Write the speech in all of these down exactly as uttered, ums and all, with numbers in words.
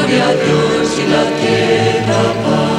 gloria a Dios y la tierra paz.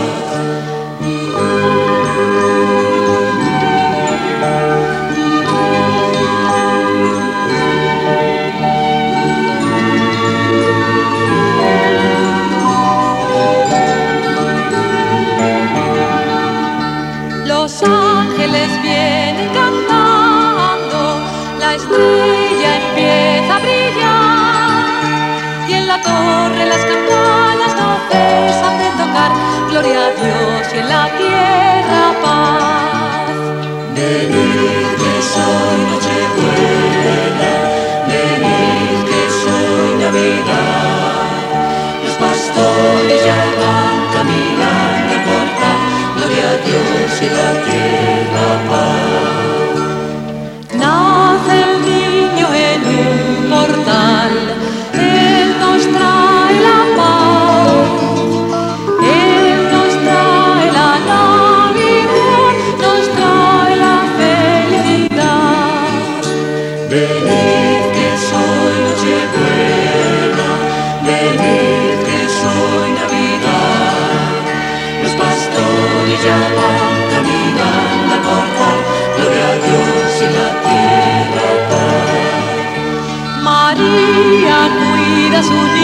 Los ángeles vienen cantando, la estrella empieza a brillar y en la torre las campanas no cesan de tocar, gloria a Dios y en la tierra paz. Venid que soy Nochebuena, venid que soy Navidad, los pastores ya van caminando al portal, gloria a Dios y la tierra paz. Nace el niño en un portal, Él nos trae la paz, Él nos trae la Navidad, nos trae la felicidad. Venid que soy Nochebuena, venid que soy Navidad, los pastores ya van caminando al portal, gloria a Dios y la tierra paz. María cuida a su niño